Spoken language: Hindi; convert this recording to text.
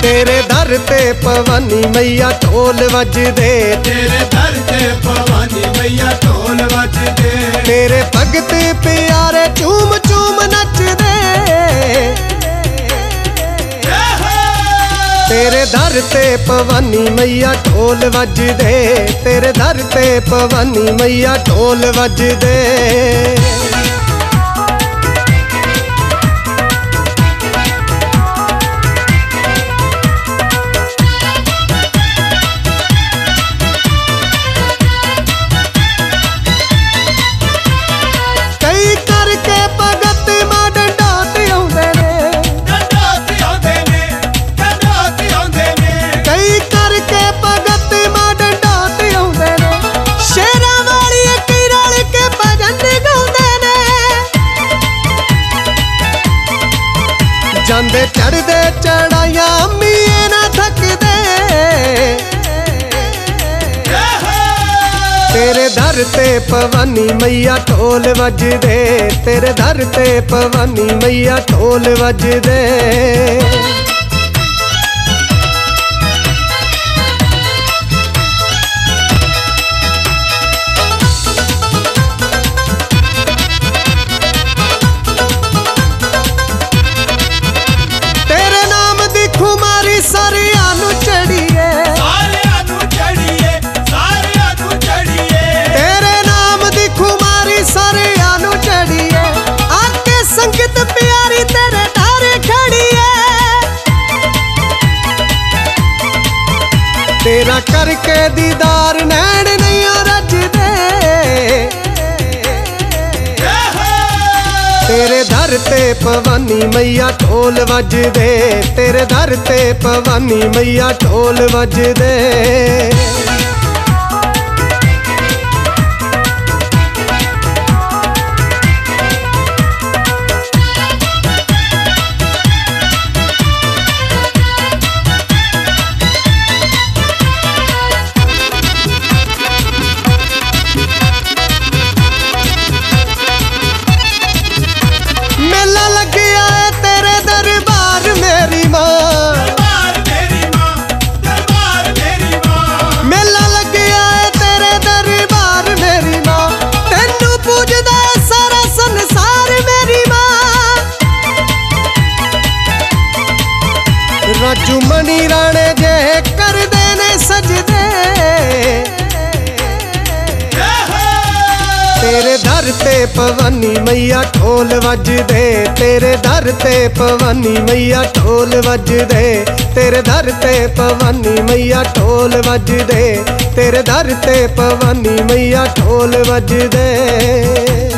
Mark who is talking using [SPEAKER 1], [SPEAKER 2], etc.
[SPEAKER 1] तेरे दर ते भवानी मैया ढोल वजदे,
[SPEAKER 2] तेरे दर ते भवानी मैया ढोल वजदे,
[SPEAKER 1] तेरे भगत प्यारे झूम झूम नचदे। तेरे दर ते भवानी मैया ढोल वजदे, तेरे दर ते भवानी मैया ढोल वजदे। जांदे चढ़दे चढ़ाइया मीए ना थकदे, तेरे दर ते भवानी मैया ढोल वजदे, तेरे दर ते भवानी मैया ढोल वजदे। तेरा करके दीदार नैन नहीं रजदे, तेरे दर ते भवानी मैया ढोल वजदे, तेरे दर ते भवानी मैया ढोल वजदे। मेला लग गया है तेरे दरबार मेरी माँ,
[SPEAKER 2] दरबार मेरी माँ, दरबार मेरी माँ।
[SPEAKER 1] मेला लग गया है तेरे दरबार मेरी माँ, तेनू पूजदा सारा संसार मेरी माँ। राजू मनी राणे जे कर देने सजदे, तेरे दर ते भवानी मैया ढोल वजदे, तेरे दर ते भवानी मैया ढोल वजदे, तेरे दर ते भवानी मैया ढोल वजदे, तेरे दर ते भवानी मैया ढोल वजदे।